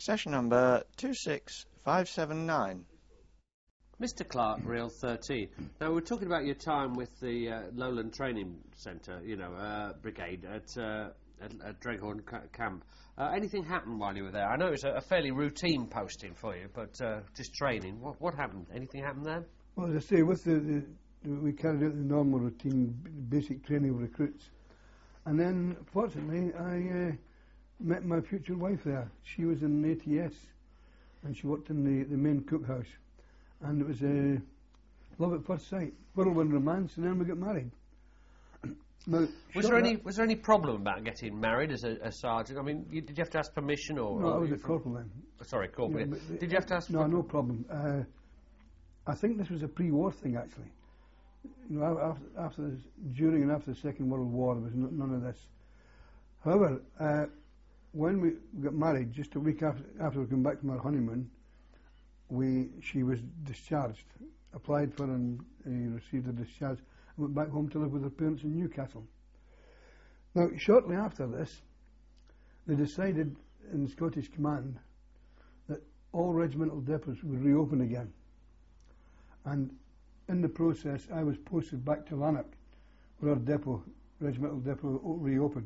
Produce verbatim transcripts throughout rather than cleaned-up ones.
Session number two six five seven nine. Mister Clark, Reel thirteen. Now, we're talking about your time with the uh, Lowland Training Centre, you know, uh, Brigade at, uh, at, at Dreghorn ca Camp. Uh, anything happened while you were there? I know it was a, a fairly routine posting for you, but uh, just training. What, what happened? Anything happened there? Well, as I say, with the, the, the we carried out the normal routine, basic training of recruits. And then, fortunately, I uh, met my future wife there. She was in A T S, and she worked in the, the main cookhouse. And it was a uh, love at first sight, whirlwind romance, and then we got married. Now, was there any was there any problem about getting married as a, a sergeant? I mean, you, did you have to ask permission, or? No, or I was a corporal then. Sorry, corporal. Yeah, yeah. Did you have to ask? No, no problem. Uh, I think this was a pre-war thing, actually. You know, after, after this, during and after the Second World War, there was no, none of this. However, uh, when we got married, just a week after after we came back from our honeymoon, we she was discharged, applied for and uh, received a discharge, and went back home to live with her parents in Newcastle. Now, shortly after this, they decided in Scottish Command that all regimental depots would reopen again. And in the process, I was posted back to Lanark, where our depot, regimental depot, reopened.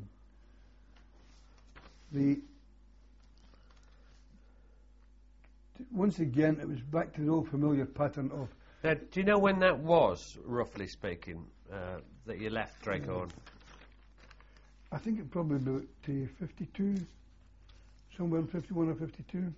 The once again, it was back to the old familiar pattern of. Now, do you know when that was, roughly speaking, uh, that you left Dreghorn? I think it probably about uh, fifty-two, somewhere in fifty-one or fifty-two.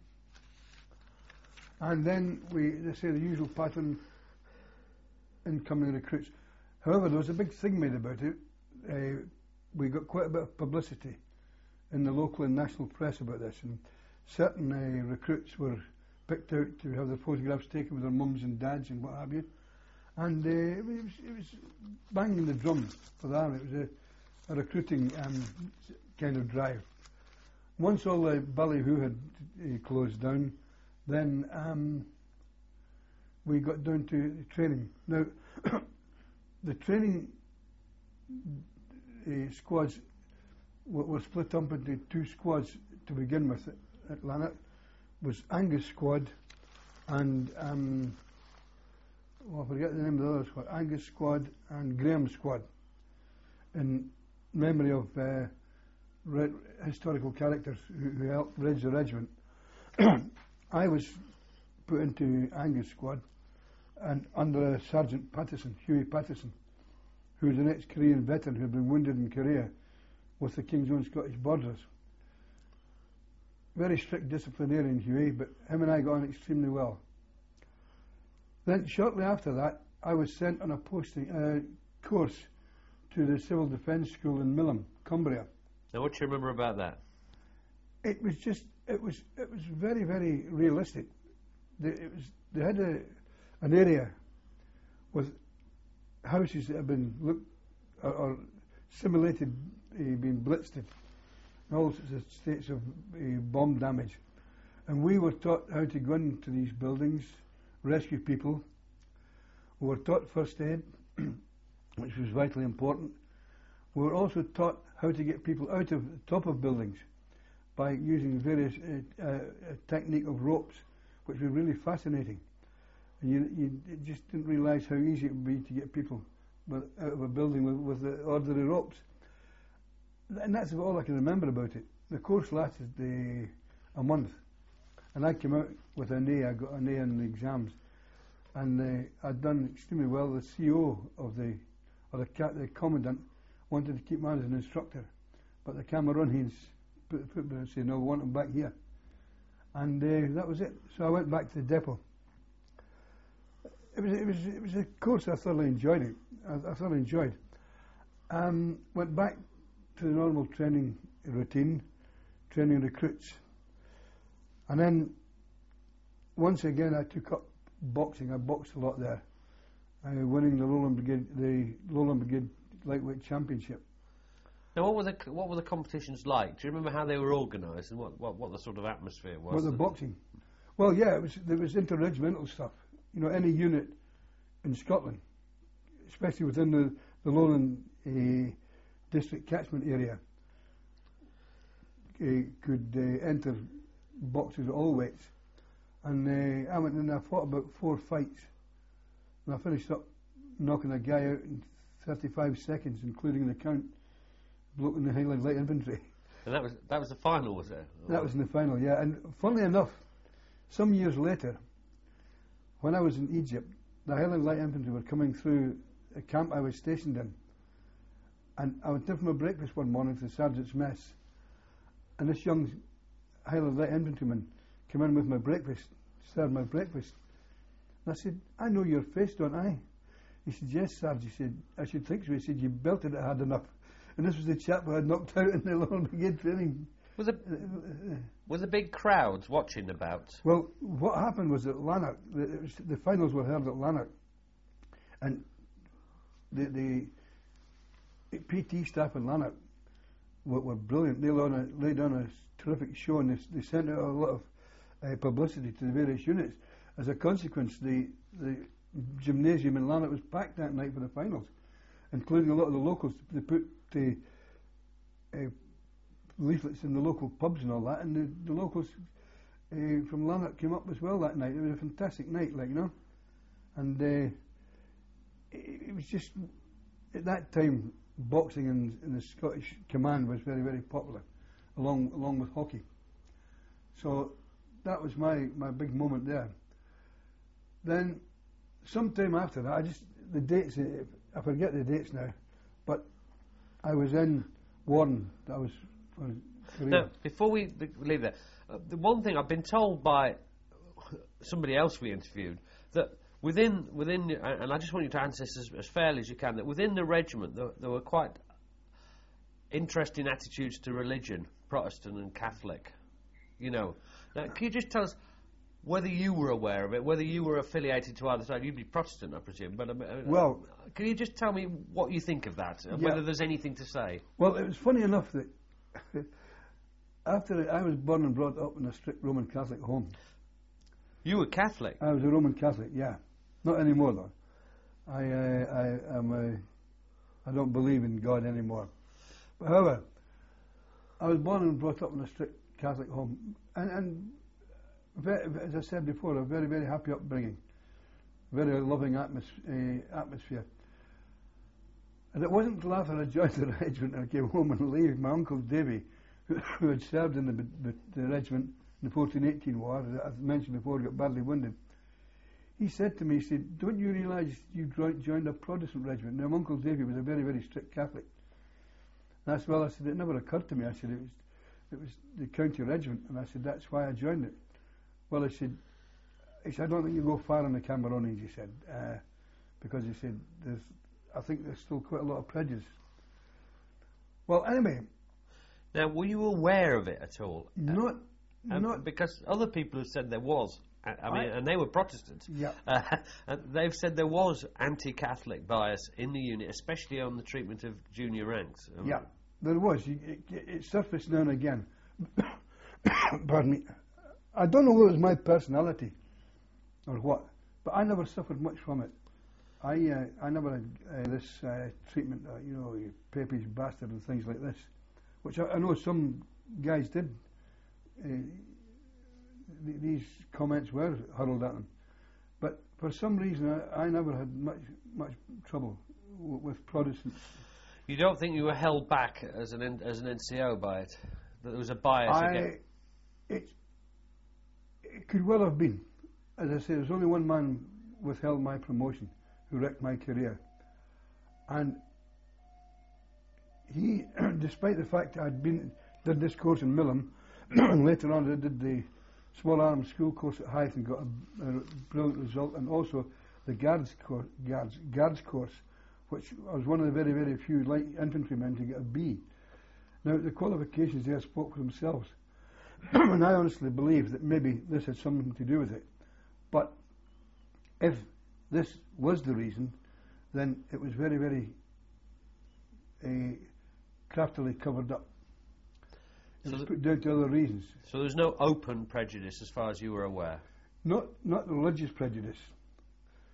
And then we, they say the usual pattern, incoming recruits. However, there was a big thing made about it. Uh, we got quite a bit of publicity in the local and national press about this, and certain uh, recruits were picked out to have their photographs taken with their mums and dads and what have you. And uh, it, was, it was banging the drum for that. It was a, a recruiting um, kind of drive. Once all the ballyhoo had uh, closed down, then um, we got down to training. Now, the training uh, squads were split up into two squads to begin with at Lanark. Was Angus Squad and um, well, I forget the name of the other squad. Angus Squad and Graham Squad, in memory of uh, re historical characters who, who helped raise the regiment. I was put into Angus Squad, and under uh, Sergeant Patterson, Hughie Patterson, who was an ex-Korean veteran who had been wounded in Korea with the King's Own Scottish Borderers. Very strict disciplinarian, Hughie, but him and I got on extremely well. Then, shortly after that, I was sent on a posting uh, course to the Civil Defence School in Milham, Cumbria. Now, what do you remember about that? It was just, it was, it was very, very realistic. They, it was, they had a, an area with houses that had been looked or, or simulated uh, being blitzed, all sorts of states of uh, bomb damage. And we were taught how to go into these buildings, rescue people. We were taught first aid, which was vitally important. We were also taught how to get people out of the top of buildings by using various uh, uh, technique of ropes, which was really fascinating. And you, you just didn't realise how easy it would be to get people out of a building with, with the ordinary ropes. And that's all I can remember about it. The course lasted uh, a month, and I came out with an A. I got an A in the exams, and uh, I'd done extremely well. The C O of the, or the, ca the commandant, wanted to keep me as an instructor, but the Cameroonians put, put me and said, "No, we want him back here," and uh, that was it. So I went back to the depot. It was it was it was a course I thoroughly enjoyed. It I, I thoroughly enjoyed. Um, went back to the normal training routine, training recruits. And then, once again, I took up boxing. I boxed a lot there, uh, winning the Lowland Brigade, the Lowland Brigade Lightweight Championship. Now, what were the what were the competitions like? Do you remember how they were organised and what, what what the sort of atmosphere was? Well, the boxing. Well, yeah, it was there was interregimental stuff. You know, any unit in Scotland, especially within the the Lowland uh, district catchment area, uh, could uh, enter boxers at all weights. And uh, I went in and I fought about four fights. And I finished up knocking a guy out in thirty-five seconds, including the count, bloke in the Highland Light Infantry. And that was that was the final, was it? That was in the final, yeah. And funnily enough, some years later, when I was in Egypt, the Highland Light Infantry were coming through a camp I was stationed in. And I went down for my breakfast one morning to the sergeant's mess. And this young Highland Light Infantryman came in with my breakfast, served my breakfast. And I said, I know your face, don't I? He said, yes, Sarge. He said, I should think so. He said, you belted it hard enough. And this was the chap who had knocked out in the Lord Brigade training. Was there, were there big crowds watching about? Well, what happened was at Lanark, the, it was, the finals were held at Lanark. And the, the P T staff in Lanark were, were brilliant. They laid on, a, laid on a terrific show, and they, they sent out a lot of uh, publicity to the various units. As a consequence, the, the gymnasium in Lanark was packed that night for the finals, including a lot of the locals. They put the uh, leaflets in the local pubs and all that, and the, the locals uh, from Lanark came up as well that night. It was a fantastic night, like, you know. And uh, it, it was just, at that time, boxing in, in the Scottish Command was very, very popular, along along with hockey. So that was my, my big moment there. Then, sometime after that, I just, the dates, I forget the dates now, but I was in Warren, that was for Korea. Now, before we leave that, uh, the one thing I've been told by somebody else we interviewed, that within, within and I just want you to answer this as, as fairly as you can, that within the regiment there, there were quite interesting attitudes to religion, Protestant and Catholic, you know. Now, can you just tell us whether you were aware of it, whether you were affiliated to either side? You'd be Protestant, I presume. But um, well, can you just tell me what you think of that, and yeah. whether there's anything to say? Well, it was funny enough that after I was born and brought up in a strict Roman Catholic home. You were Catholic? I was a Roman Catholic, yeah. Not anymore, though. I, uh, I am a, I don't believe in God anymore. But however, I was born and brought up in a strict Catholic home, and, and very, as I said before, a very, very happy upbringing, very loving atmos uh, atmosphere. And it wasn't until after I joined the regiment and I came home and leave, my uncle Davy, who, who had served in the, the, the regiment in the fourteen eighteen war, as I mentioned before, got badly wounded. He said to me, he said, don't you realise you joined a Protestant regiment? Now, my Uncle Davy was a very, very strict Catholic. And I said, well, I said, it never occurred to me. I said, it was, it was the county regiment, and I said, that's why I joined it. Well, I said, he said, I don't think you go far in the Cameronians, he said, uh, because he said, there's, I think there's still quite a lot of prejudice. Well, anyway. Now, were you aware of it at all? Not, um, not. Because other people have said there was. I mean, I, and they were Protestants. Yeah. Uh, and they've said there was anti-Catholic bias in the unit, especially on the treatment of junior ranks. Um, yeah, there was. It, it, it surfaced now and again. Pardon me. I don't know whether it was my personality or what, but I never suffered much from it. I uh, I never had uh, this uh, treatment, uh, you know, you papish bastard and things like this, which I, I know some guys did. Uh, th these comments were hurled at them, but for some reason I, I never had much much trouble w with Protestants. You don't think you were held back as an N as an N C O by it? That there was a bias I, against it, it could well have been. As I say, there's only one man withheld my promotion who wrecked my career, and he, despite the fact I'd been did this course in Milham, and later on I did the small arms school course at Hythe and got a, a brilliant result, and also the guards course, guards guards course, which I was one of the very very few light infantrymen to get a B. Now the qualifications there spoke for themselves, and I honestly believe that maybe this had something to do with it. But if this was the reason, then it was very very uh, craftily covered up. It was put down to other reasons. So there's no open prejudice as far as you were aware? Not not religious prejudice.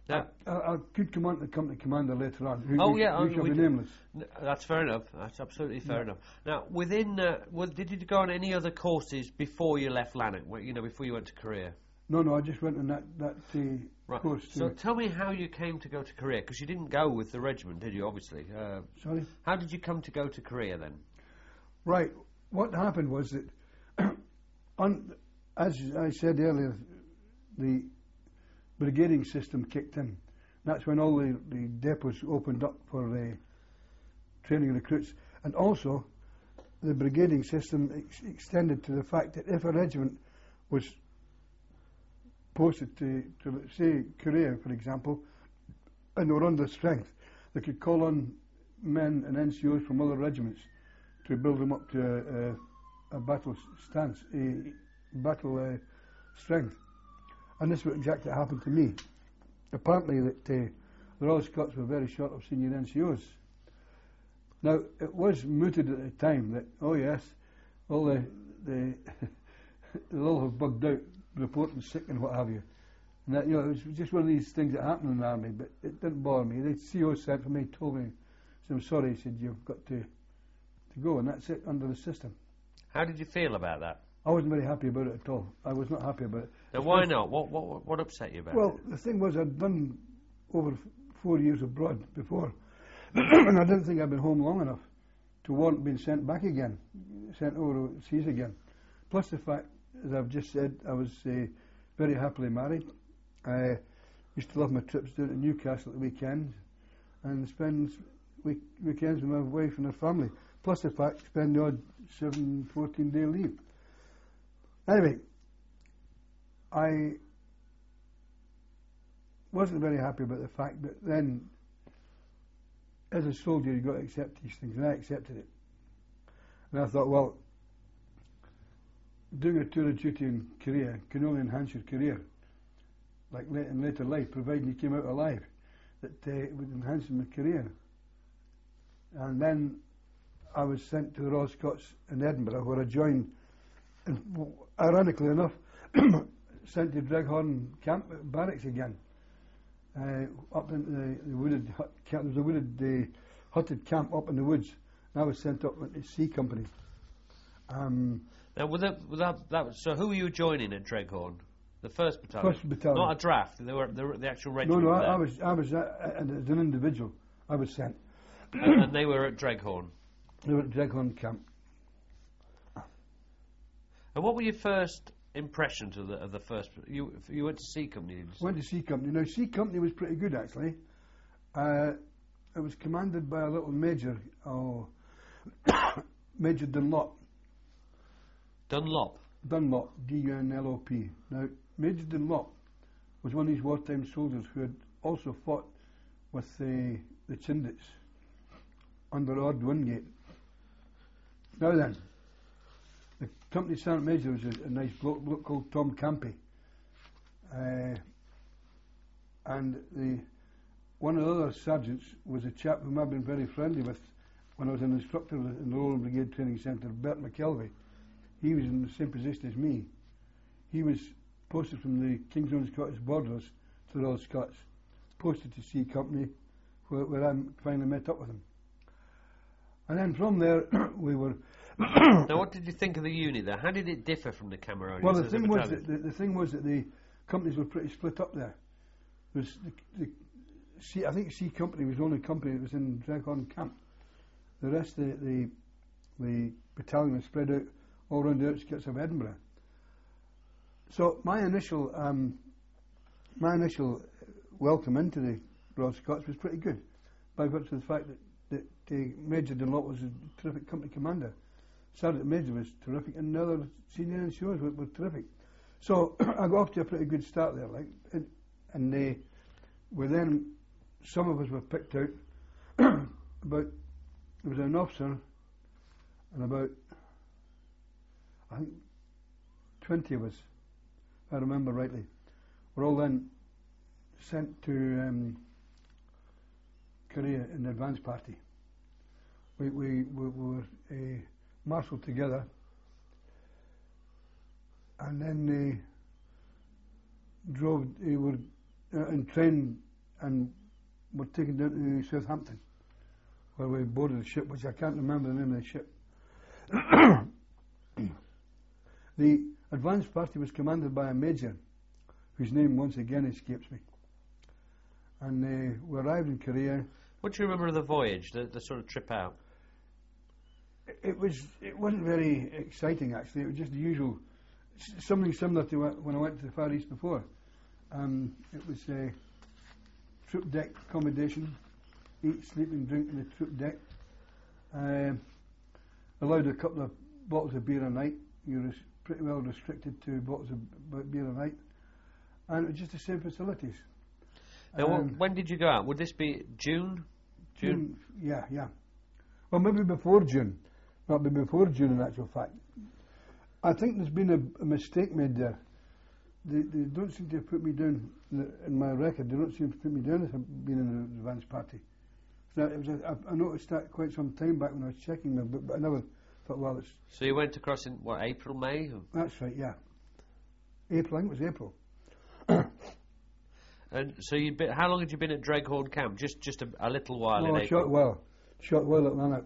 Now, I, I, I could come on to the company commander later on. Who, oh who, yeah, who oh, shall we be do- nameless. n- that's fair enough. That's absolutely fair Yeah. enough. Now, within, uh, well, did you go on any other courses before you left Lanark? Wh- You know, before you went to Korea? No, no, I just went on that that uh, Right. course. So To, tell me how you came to go to Korea, because you didn't go with the regiment, did you? Obviously. Uh, sorry. how did you come to go to Korea then? Right. What happened was that, on, as I said earlier, the brigading system kicked in. That's when all the, the depots opened up for the training recruits. And also, the brigading system ex- extended to the fact that if a regiment was posted to, to, say, Korea, for example, and they were under strength, they could call on men and N C Os from other regiments to build them up to a, a, a battle stance, a battle uh, strength. And this is what exactly happened to me. Apparently that uh, the Royal Scots were very short of senior N C Os. Now, it was mooted at the time that, oh yes, all the, the they'll all have bugged out, reporting sick and what have you. And that, you know, it was just one of these things that happened in the army, but it didn't bother me. The C O sent for me, told me, said, I'm sorry, he said, you've got to, to go, and that's it, under the system. How did you feel about that? I wasn't very happy about it at all. I was not happy about it. Now, why not? What, what, what upset you about Well, it? the thing was, I'd done over f- four years abroad before, and I didn't think I'd been home long enough to warrant being sent back again, sent overseas again. Plus the fact, as I've just said, I was uh, very happily married. I used to love my trips down to Newcastle at the weekends and spend week- weekends with my wife and her family. Plus the fact, spend the odd seven, fourteen day leave. Anyway, I wasn't very happy about the fact that then, as a soldier, you've got to accept these things, and I accepted it. And I thought, well, doing a tour of duty in Korea can only enhance your career, like late in later life, providing you came out alive, that uh, it would enhance my career. And then I was sent to the Royal Scots in Edinburgh, where I joined, and w- ironically enough, sent to Dreghorn camp barracks again. Uh, up in the, the wooded hut camp. There was a wooded uh, hutted camp up in the woods. And I was sent up into C Company. Um, Now, with that, with that, that was, so who were you joining at Dreghorn? The first battalion? First battalion. Not a draft, they were, they were the actual no, regiment. no, were I, there. I was, I was, uh, uh, as an individual, I was sent. and, and they were at Dreghorn. They were at Dreghorn camp. And what were your first impressions of the of the first? You you went to C Company. Did you say? Went to C Company. Now, C Company was pretty good, actually. Uh, it was commanded by a little major, oh, Major Dunlop. Dunlop. Dunlop, D U N L O P. Now, Major Dunlop was one of these wartime soldiers who had also fought with the, the Chindits under Ord Wingate. Now then, the company sergeant major was a, a nice bloke, bloke called Tom Campy. Uh, and the one of the other sergeants was a chap whom I've been very friendly with when I was an instructor in the Lowland Brigade Training Centre, Bert McKelvey. He was in the same position as me. He was posted from the King's Own Scottish Borders to the Royal Scots, posted to C Company, where, where I finally met up with him. And then from there, we were... Now, what did you think of the unit there? How did it differ from the Cameronians? Well, the as a thing was battalion? that the, the thing was that the companies were pretty split up there. There was the, the C, I think C Company was the only company that was in Dreghorn camp. The rest of the, the the battalion was spread out all around the outskirts of Edinburgh. So my initial um, my initial welcome into the Royal Scots was pretty good, by virtue of the fact that, that the Major Dunlop was a terrific company commander. Sergeant Major was terrific, and the other senior N C Os were, were terrific. So I got off to a pretty good start there, like, and, and they were then, some of us were picked out. About there was an officer and about, I think, twenty of us, if I remember rightly, were all then sent to um, Korea in the advance party. We we, we, we were uh, marshalled together, and then they drove. They were uh, and trained and were taken down to Southampton, where we boarded the ship, which I can't remember the name of the ship. The advance party was commanded by a major, whose name once again escapes me. And uh, we arrived in Korea. What do you remember of the voyage, the, the sort of trip out? It, it was. It wasn't very exciting, actually. It was just the usual, s- something similar to wh- when I went to the Far East before. Um, it was uh, troop deck accommodation, eat, sleep and drink on the troop deck. Uh, allowed a couple of bottles of beer a night. You were pretty well restricted to bottles of b- beer a night. And it was just the same facilities. Now, Um, wh- when did you go out? Would this be June? June, yeah, yeah. Well, maybe before June. Not be before June, in actual fact. I think there's been a, a mistake made there. They, they don't seem to have put me down in, the, in my record. They don't seem to put me down as being in the advance party. So it was a, I, I noticed that quite some time back when I was checking them, but, but I never thought, well, it's So you went across in, what, April, May? that's right, yeah. April, I think it was April. And so you'd been, how long had you been at Dreghorn Camp? Just just a, a little while Oh, in a April? short while. Short while at Lanark.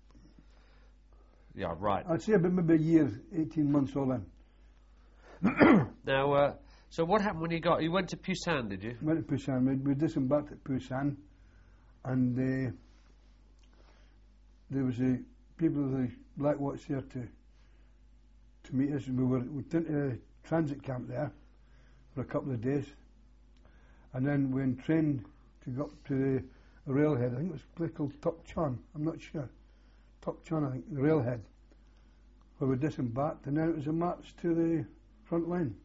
Yeah, right. I'd say about maybe a year, eighteen months all in. Now, uh, so what happened when you got, you went to Busan, did you? Went to Busan. We, we disembarked at Busan, and uh, there was a people of the Black Watch there to to meet us. And we were we went to a transit camp there for a couple of days, and then we went train to go up to the railhead. I think it was a place called Tokchon. I'm not sure. Tokchon, I think, the railhead, where we disembarked, and then it was a march to the front line.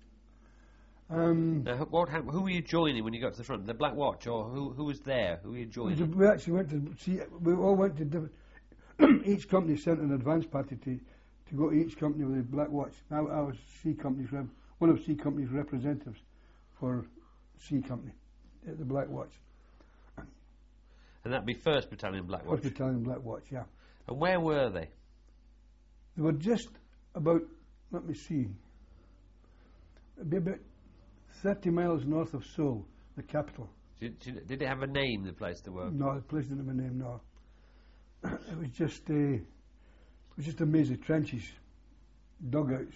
Um, Now, what happened, who were you joining when you got to the front? The Black Watch, or who who was there? Who were you joining? We actually went to see. We all went to different. Each company sent an advance party to, to go to each company with the Black Watch. I, I was C Company's rep, one of C Company's representatives for C Company, at the Black Watch. And that'd be First Battalion Black Watch. First Battalion Black Watch, yeah. And where were they? They were just about. Let me see. It'd be about thirty miles north of Seoul, the capital. Did, did, did it have a name, the place they were? No, the place didn't have a name. No, it was just uh, it was just a maze of trenches, dugouts,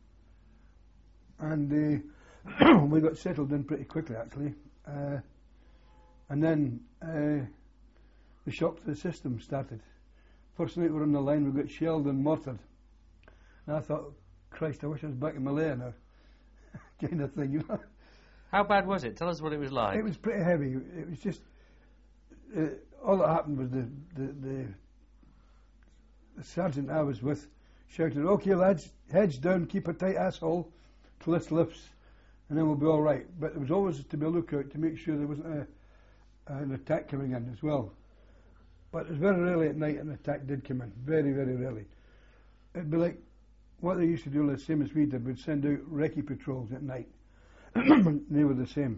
and uh, we got settled in pretty quickly, actually. Uh, and then uh, the shock to the system started. First night we were on the line, we got shelled and mortared, and I thought, Christ, I wish I was back in Malaya now, kind of thing, you know. How bad was it? Tell us what it was like. It was pretty heavy. It was just uh, all that happened was the the, the the sergeant I was with shouted, "Okay, lads, heads down, keep a tight asshole till this lifts, and then we'll be all right." But there was always to be a lookout to make sure there wasn't a, an attack coming in as well. But it was very rarely at night an attack did come in. Very, very rarely. It'd be like what they used to do, the same as we did. We'd send out recce patrols at night. They were the same.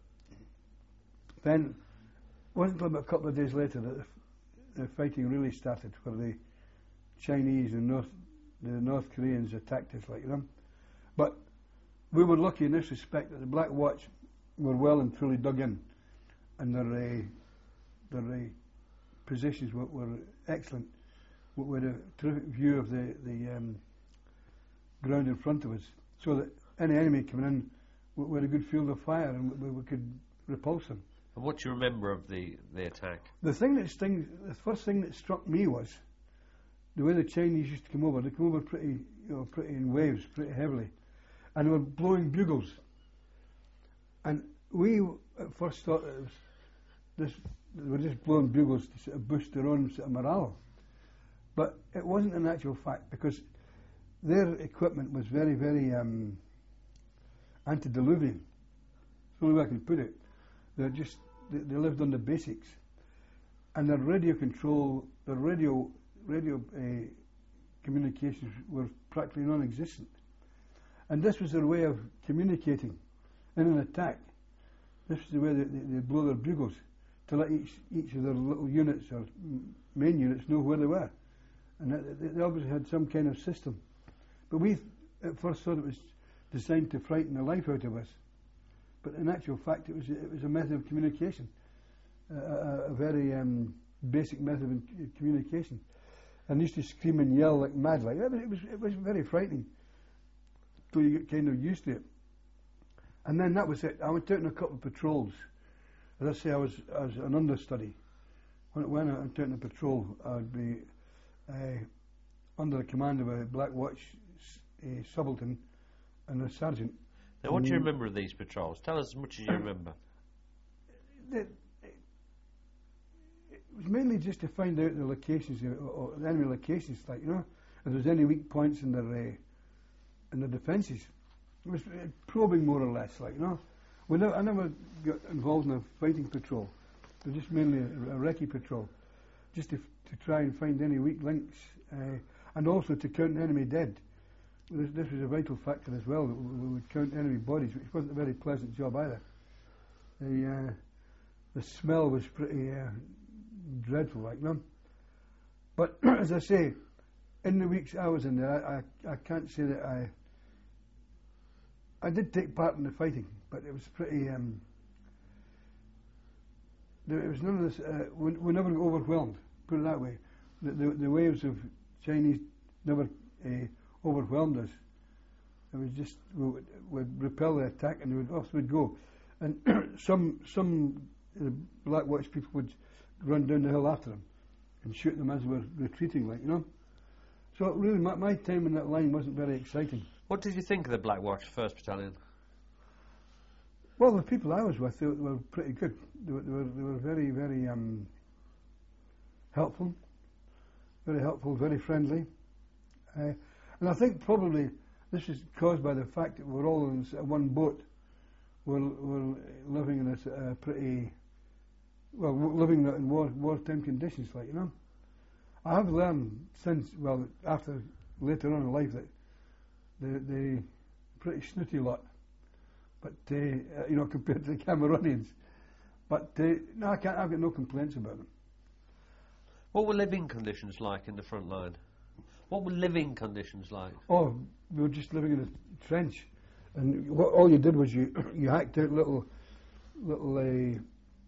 Then, it wasn't until about a couple of days later that the, the fighting really started, where the Chinese and North, the North Koreans attacked us like them. But we were lucky in this respect that the Black Watch were well and truly dug in, and their uh, their uh, positions were, were excellent. We had a terrific view of the the um, ground in front of us, so that any enemy coming in, we had a good field of fire, and we, we could repulse them. And what do you remember of the, the attack? The thing that stings, the first thing that struck me was the way the Chinese used to come over. They come over pretty, you know, pretty in waves, pretty heavily, and they were blowing bugles. And we at first thought it was this, they were just blowing bugles to sort of boost their own sort of morale, but it wasn't in actual fact, because their equipment was very, very um, antediluvian. That's the only way I can put it. They're just they, they lived on the basics, and their radio control, their radio radio uh, communications were practically non-existent. And this was their way of communicating in an attack. This was the way they, they, they blow their bugles to let each each of their little units or main units know where they were, and they, they obviously had some kind of system. But we at first thought it was designed to frighten the life out of us. but in actual fact, it was it was a method of communication, uh, a, a very um, basic method of in- communication. And they used to scream and yell like mad, like that. It was it was very frightening. So you get kind of used to it. And then that was it. I went out on a couple of patrols. As I say, I was I was an understudy. When, when I went out on a patrol, I'd be uh, under the command of a Black Watch a subaltern and a sergeant. Now, what do you remember of these patrols? Tell us as much as you remember. The, it was mainly just to find out the locations, or, or the enemy locations, like, you know, if there's any weak points in their uh, in the defences. It was uh, probing more or less, like, you know. We never, I never got involved in a fighting patrol. It was just mainly a, a recce patrol, just to, to try and find any weak links, uh, and also to count enemy dead. This, this was a vital factor as well, that we would count enemy bodies, which wasn't a very pleasant job either. The, uh, the smell was pretty uh, dreadful, like, you know. But, as I say, in the weeks I was in there, I, I, I can't say that I... I did take part in the fighting, but it was pretty... Um, there, it was none of this... Uh, we, we never got overwhelmed, put it that way. The, the, the waves of Chinese never uh, overwhelmed us. It was just... We would, would repel the attack and would, off we'd go. And some some uh, Black Watch people would run down the hill after them and shoot them as we were retreating, like, you know. So really, my, my time in that line wasn't very exciting. What did you think of the Black Watch first Battalion? Well, the people I was with, they, they were pretty good. They were, they were, they were very, very um, helpful, very helpful, very friendly. Uh, and I think probably this is caused by the fact that we're all in this, uh, one boat. We're, we're living in this uh, pretty, well, we're living in war, wartime conditions, like, you know. I have learned since, well, after later on in life, that they they pretty snooty lot, but uh, uh, you know, compared to the Cameroonians. But uh, no, I can't. I've got no complaints about them. What were living conditions like in the front line? What were living conditions like? Oh, we were just living in a trench, and what all you did was you you hacked out little little uh,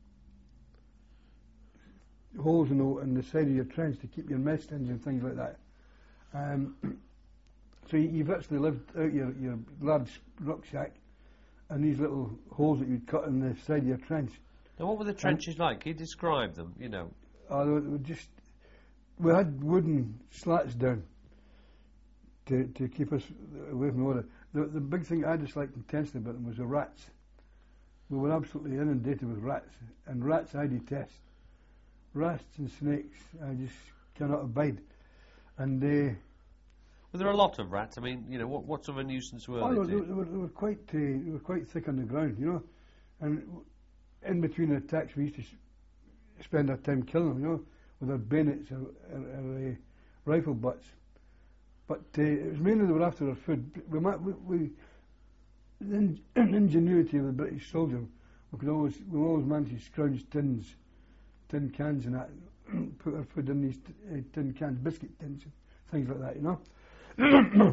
holes in the, in the side of your trench to keep your mess tins and things like that. Um, so you, you virtually lived out your, your large rucksack and these little holes that you'd cut in the side of your trench. Now, what were the trenches and like? Can you describe them, you know? Uh, they were, they were just, we had wooden slats down to to keep us away from the water. The, the big thing I disliked intensely about them was the rats. We were absolutely inundated with rats, and rats I detest. Rats and snakes, I just cannot abide. And uh, were there a lot of rats? I mean, you know, what, what sort of a nuisance were oh, they? no, to they, you? they, were, they were quite, uh, they were quite thick on the ground, you know. And w- in between the attacks, we used to s- spend our time killing them, you know, with our bayonets or, or, or uh, rifle butts. But uh, it was mainly they were after our food. We, ma- we, we the in- ingenuity of the British soldier, we could always we always managed to scrounge tins. tin cans and that, put our food in these t- uh, tin cans, biscuit tins, things like that, you know.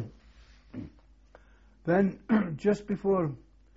Then, just before,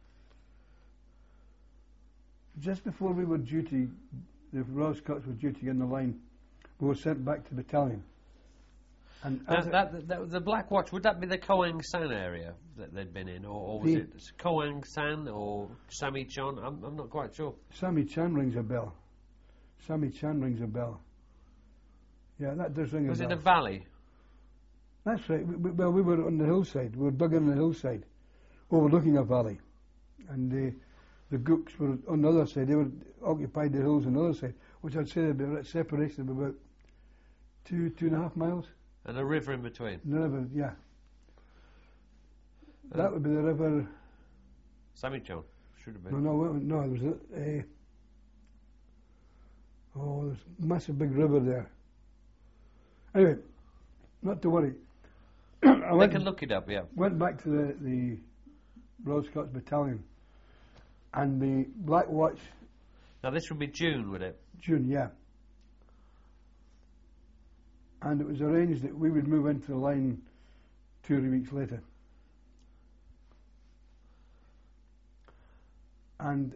just before we were due to, the Royal Scots were due to get in the line, we were sent back to battalion. And Now, as a- that, that, the Black Watch, would that be the Koang San area that they'd been in, or, or was The- it Koang San or Sami Chon? I'm, I'm not quite sure. Sammy Chan rings a bell. Sammy Chan rings a bell. Yeah, that does ring Was a it bell. a valley? That's right. We, we, well, we were on the hillside. We were dug in the hillside, overlooking a valley, and uh, the Gooks were on the other side. They were occupied the hills on the other side, which I'd say there'd be a separation of about two, two and a half miles. And a river in between? The river, yeah. Uh, that would be the river. Sami Chon, should have No, been. no, wait, no. There was a. Uh, oh, there's a massive big river there. Anyway, not to worry. I They went, can look it up, yeah. went back to the, the Royal Scots Battalion, and the Black Watch, Now, this would be June, would it? June, yeah. And it was arranged that we would move into the line two or three weeks later. And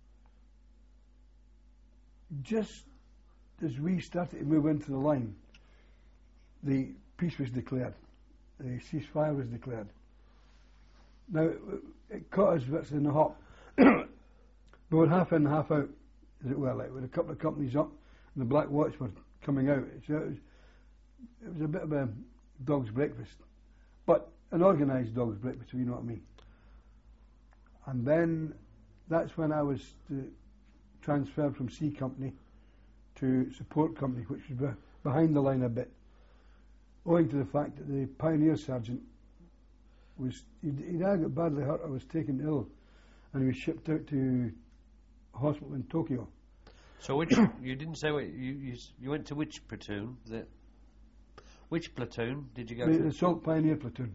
just as we started to move into the line, the peace was declared. The ceasefire was declared. Now, it, it caught us virtually in the hop. We were half in, half out, as it were, like with a couple of companies up, and the Black Watch were coming out. So it was, it was a bit of a dog's breakfast, but an organised dog's breakfast, if you know what I mean. And then that's when I was uh, transferred from C Company to Support Company, which was be- behind the line a bit, owing to the fact that the Pioneer Sergeant was, he'd, he'd either got badly hurt or was taken ill, and he was shipped out to hospital in Tokyo. So which, you didn't say, what, you, you s- you went to which platoon? The, which platoon did you go The, to? the Assault Pioneer Platoon.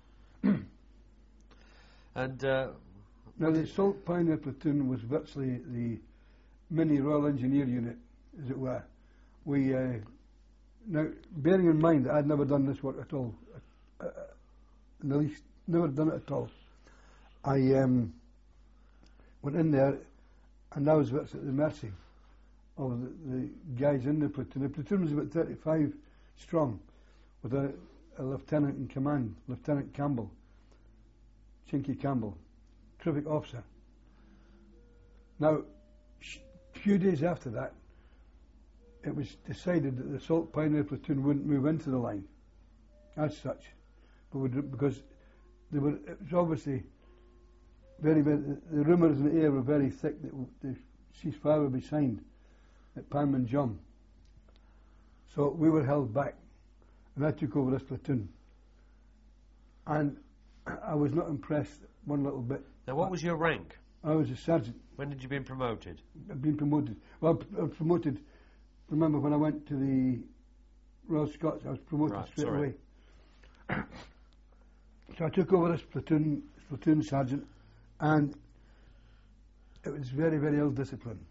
And uh, Now, the Assault Pioneer Platoon was virtually the mini Royal Engineer unit, as it were. We, uh, now, bearing in mind that I'd never done this work at all, uh, in the least, never done it at all, I um, went in there, and I was virtually at the mercy of the, the guys in the platoon. The platoon was about thirty-five strong, with a, a lieutenant in command, Lieutenant Campbell, Chinky Campbell, terrific officer. Now, a few days after that, it was decided that the Assault Pioneer Platoon wouldn't move into the line as such, but would, because they were, it was obviously very, very, the, the rumours in the air were very thick that w- the ceasefire would be signed at Panmunjom. So we were held back, and I took over this platoon. And I was not impressed one little bit. now, what was your rank? I was a sergeant. When did you been promoted? I'd been promoted. Well, I was promoted. Remember when I went to the Royal Scots, I was promoted Right, straight sorry. away. So I took over this platoon, platoon sergeant, and it was very, very ill discipline.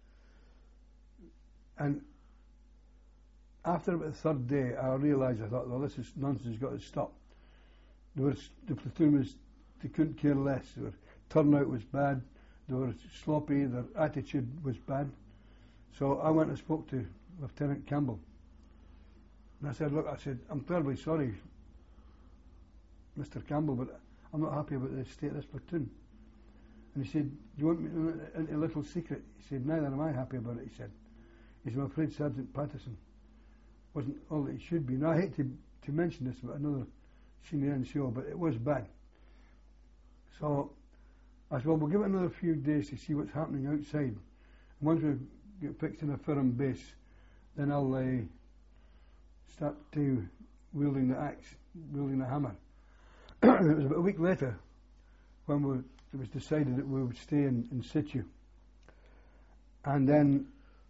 And after about the third day, I realised, I thought, well, this is nonsense, it's got to stop. There was, the platoon was, they couldn't care less. Their turnout was bad, they were sloppy, their attitude was bad. So I went and spoke to Lieutenant Campbell. And I said, look, I said, I'm terribly sorry, Mister Campbell, but I'm not happy about the state of this platoon. And he said, do you want me to know into a little secret? He said, neither am I happy about it, he said. He said, I'm afraid Sergeant Patterson wasn't all that he should be. Now, I hate to, to mention this about another senior N C O, but it was bad. So I said, well, we'll give it another few days to see what's happening outside. And once we get fixed in a firm base, then I'll uh, start to wielding the axe, wielding the hammer. And it was about a week later when we, it was decided that we would stay in, in situ. And then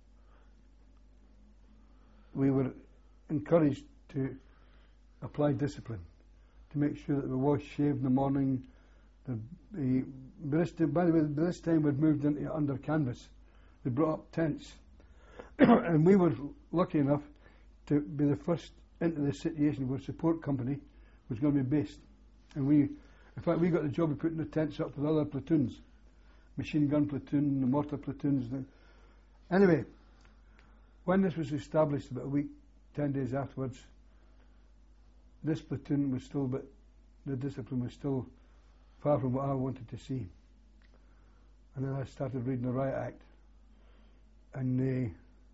we were encouraged to apply discipline, to make sure that we washed, shaved in the morning. The, the, by, this time, by the way, by this time we'd moved into under canvas. They brought up tents. And we were lucky enough to be the first into the situation where Support Company was going to be based. And we, in fact, we got the job of putting the tents up with other platoons, machine gun platoon, the mortar platoons. Anyway, when this was established about a week, ten days afterwards, this platoon was still, but the discipline was still far from what I wanted to see. And then I started reading the Riot Act. And uh,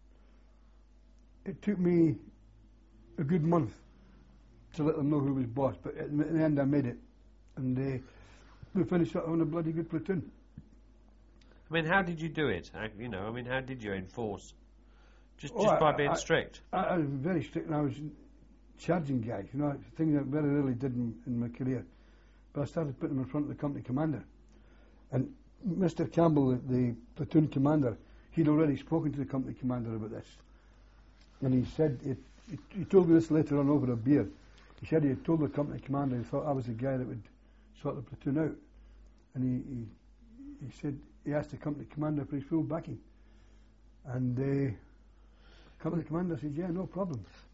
it took me a good month to let them know who was boss, but at the end I made it. And uh, we finished up on a bloody good platoon. I mean, how did you do it? I, you know, I mean, how did you enforce? Just, Oh, just I- by being I- strict? I, I was very strict, and I was charging guys, you know, a thing that I very rarely did in, in my career. But I started putting them in front of the company commander. And Mister Campbell, the, the platoon commander, he'd already spoken to the company commander about this. And he said, he, he told me this later on over a beer. He said he had told the company commander he thought I was the guy that would sort the platoon out. And he, he, he said, he asked the company commander for his full backing. And the company commander said, yeah, no problem.